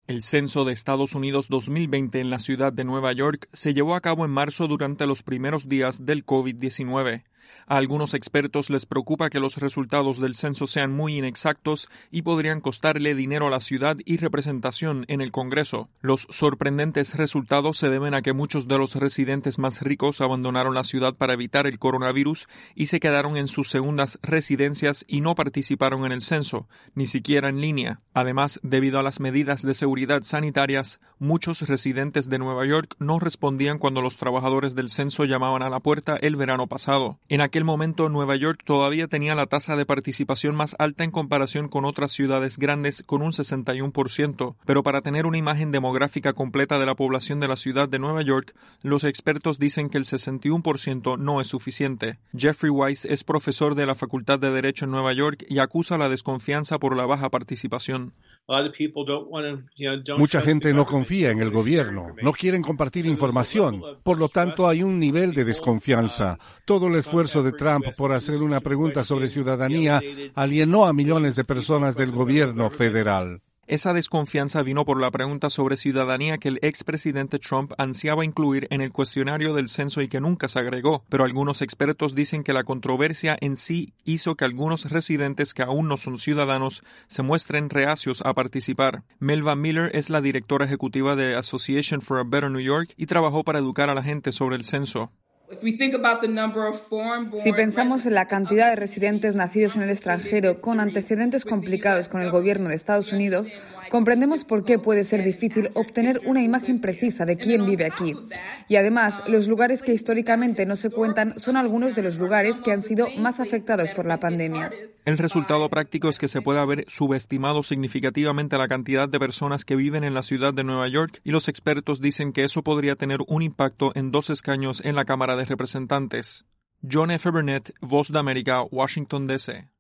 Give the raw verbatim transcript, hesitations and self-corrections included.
El Censo de Estados Unidos dos mil veinte en la ciudad de Nueva York se llevó a cabo en marzo durante los primeros días del COVID diecinueve. A algunos expertos les preocupa que los resultados del censo sean muy inexactos y podrían costarle dinero a la ciudad y representación en el Congreso. Los sorprendentes resultados se deben a que muchos de los residentes más ricos abandonaron la ciudad para evitar el coronavirus y se quedaron en sus segundas residencias y no participaron en el censo, ni siquiera en línea. Además, debido a las medidas de seguridad sanitarias, muchos residentes de Nueva York no respondían cuando los trabajadores del censo llamaban a la puerta el verano pasado. En aquel momento, Nueva York todavía tenía la tasa de participación más alta en comparación con otras ciudades grandes, con un sesenta y uno por ciento, pero para tener una imagen demográfica completa de la población de la ciudad de Nueva York, los expertos dicen que el sesenta y uno por ciento no es suficiente. Jeffrey Weiss es profesor de la Facultad de Derecho en Nueva York y acusa la desconfianza por la baja participación. Mucha gente no confía en el gobierno, no quieren compartir información, por lo tanto hay un nivel de desconfianza. Todo el esfuerzo de Trump por hacer una pregunta sobre ciudadanía alienó a millones de personas del gobierno federal. Esa desconfianza vino por la pregunta sobre ciudadanía que el expresidente Trump ansiaba incluir en el cuestionario del censo y que nunca se agregó, pero algunos expertos dicen que la controversia en sí hizo que algunos residentes que aún no son ciudadanos se muestren reacios a participar. Melva Miller es la directora ejecutiva de Association for a Better New York y trabajó para educar a la gente sobre el censo. Si pensamos en la cantidad de residentes nacidos en el extranjero con antecedentes complicados con el gobierno de Estados Unidos, comprendemos por qué puede ser difícil obtener una imagen precisa de quién vive aquí. Y además, los lugares que históricamente no se cuentan son algunos de los lugares que han sido más afectados por la pandemia. El resultado práctico es que se puede haber subestimado significativamente la cantidad de personas que viven en la ciudad de Nueva York y los expertos dicen que eso podría tener un impacto en dos escaños en la Cámara de Representantes. John F. Burnett, Voz de América, Washington, D C